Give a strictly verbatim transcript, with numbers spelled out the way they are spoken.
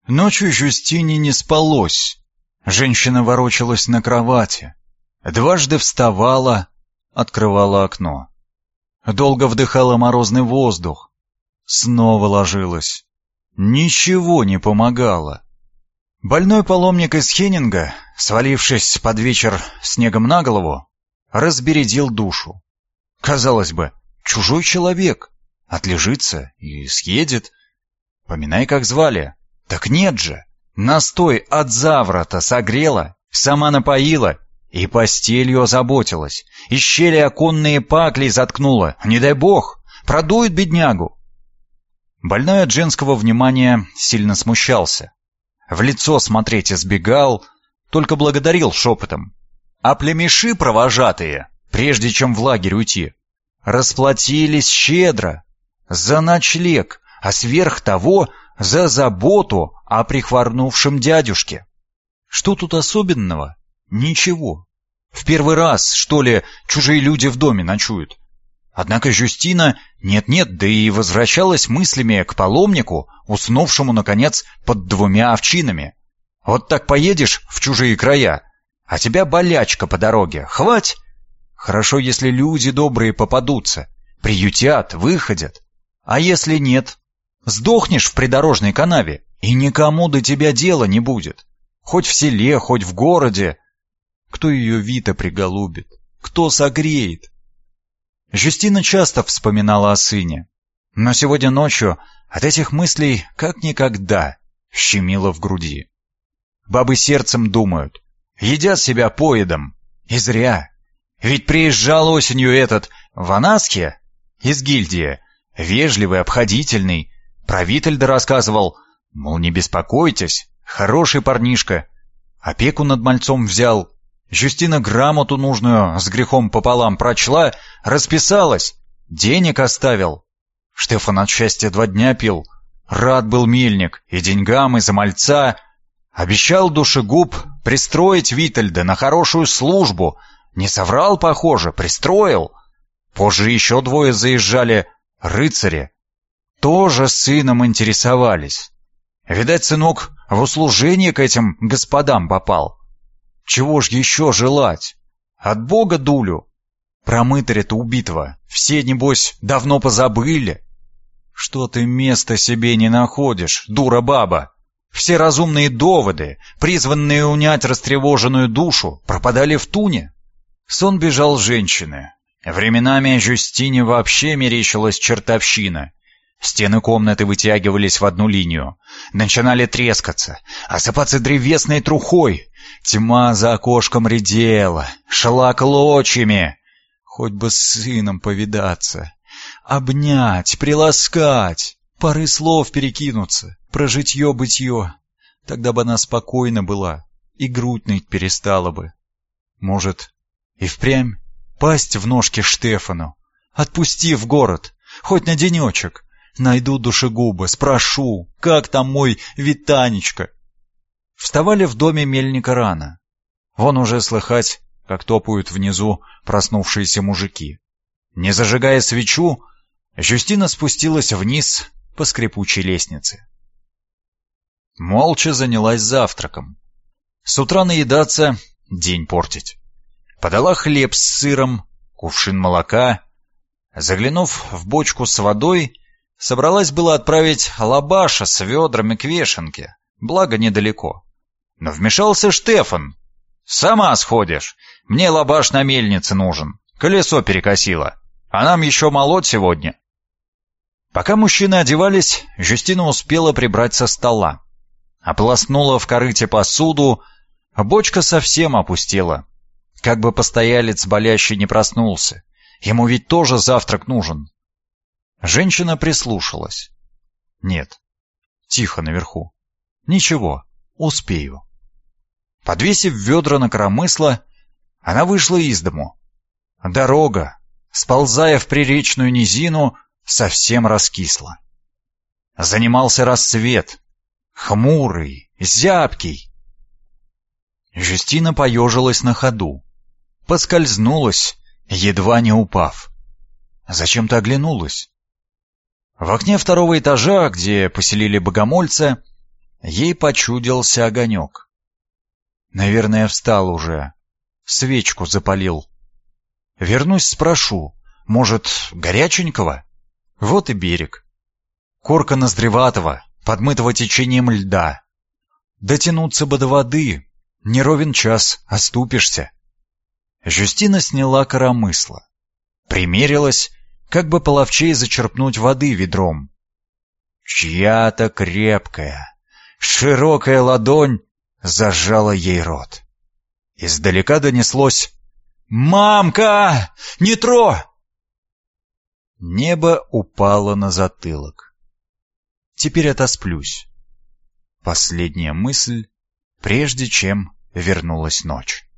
Ночью Жюстине не спалось. Женщина ворочалась на кровати. Дважды вставала, открывала окно. Долго вдыхала морозный воздух. Снова ложилась. Ничего не помогало. Больной паломник из Хеннинга, свалившись под вечер снегом на голову, разбередил душу. Казалось бы, чужой человек, отлежится и съедет. Поминай, как звали. Так нет же. Настой от заврота согрела, сама напоила и постелью озаботилась. И щели оконные пакли заткнула. Не дай бог, продует беднягу. Больной от женского внимания сильно смущался. В лицо смотреть избегал, только благодарил шепотом. А племеши провожатые, прежде чем в лагерь уйти, расплатились щедро за ночлег, а сверх того за заботу о прихворнувшем дядюшке. Что тут особенного? Ничего. В первый раз, что ли, чужие люди в доме ночуют. Однако Жюстина нет-нет, да и возвращалась мыслями к паломнику, уснувшему, наконец, под двумя овчинами. Вот так поедешь в чужие края, а тебя болячка по дороге. Хвать! Хорошо, если люди добрые попадутся, приютят, выходят. А если нет? Сдохнешь в придорожной канаве, и никому до тебя дела не будет. Хоть в селе, хоть в городе. Кто ее Вита приголубит? Кто согреет? Жюстина часто вспоминала о сыне, но сегодня ночью от этих мыслей как никогда щемило в груди. Бабы сердцем думают, едят себя поедом, и зря. Ведь приезжал осенью этот Ванасхе из гильдии, вежливый, обходительный, про Витальда рассказывал, мол, не беспокойтесь, хороший парнишка, опеку над мальцом взял. Жюстина грамоту нужную с грехом пополам прочла, расписалась, денег оставил. Штефан от счастья два дня пил. Рад был мельник и деньгам, и за мальца. Обещал душегуб пристроить Витальда на хорошую службу. Не соврал, похоже, пристроил. Позже еще двое заезжали, рыцари. Тоже сыном интересовались. Видать, сынок в услужение к этим господам попал. Чего ж еще желать? От Бога дулю. Про мытаря-то убитого все, небось, давно позабыли. Что ты места себе не находишь, дура баба? Все разумные доводы, призванные унять растревоженную душу, пропадали в туне. Сон бежал с женщины. Временами Жюстине вообще мерещилась чертовщина. Стены комнаты вытягивались в одну линию, начинали трескаться, осыпаться древесной трухой. Тьма за окошком редела, шла клочьями. Хоть бы с сыном повидаться, обнять, приласкать, пары слов перекинуться, про житье-бытье. Тогда бы она спокойна была и грудь ныть перестала бы. Может, и впрямь пасть в ножки Штефану, отпусти в город, хоть на денечек. Найду душегуба, спрошу, как там мой Витанечка. Вставали в доме мельника рано. Вон уже слыхать, как топают внизу проснувшиеся мужики. Не зажигая свечу, Жюстина спустилась вниз по скрипучей лестнице. Молча занялась завтраком. С утра наедаться, день портить. Подала хлеб с сыром, кувшин молока. Заглянув в бочку с водой, собралась было отправить лабаша с ведрами к вешенке, благо недалеко. Но вмешался Штефан. «Сама сходишь. Мне лабаш на мельнице нужен. Колесо перекосило. А нам еще молоть сегодня». Пока мужчины одевались, Жюстина успела прибрать со стола. Ополоснула в корыте посуду, а бочка совсем опустела. Как бы постоялец болящий не проснулся. Ему ведь тоже завтрак нужен. Женщина прислушалась. Нет, тихо наверху. Ничего, успею. Подвесив ведра на коромысло, она вышла из дому. Дорога, сползая в приречную низину, совсем раскисла. Занимался рассвет, хмурый, зябкий. Жюстина поежилась на ходу, поскользнулась, едва не упав. Зачем-то оглянулась. В окне второго этажа, где поселили богомольца, Ей почудился огонек. Наверное, встал уже. Свечку запалил. Вернусь, спрошу. Может, горяченького? Вот и берег. Корка ноздреватого, подмытого течением льда. Дотянуться бы до воды. Не ровен час, оступишься. Жюстина сняла коромысло. Примерилась, как бы половчей зачерпнуть воды ведром. Чья-то крепкая, широкая ладонь зажала ей рот. Издалека донеслось: «Мамка! Не тро!» Небо упало на затылок. Теперь отосплюсь. Последняя мысль, прежде чем вернулась ночь.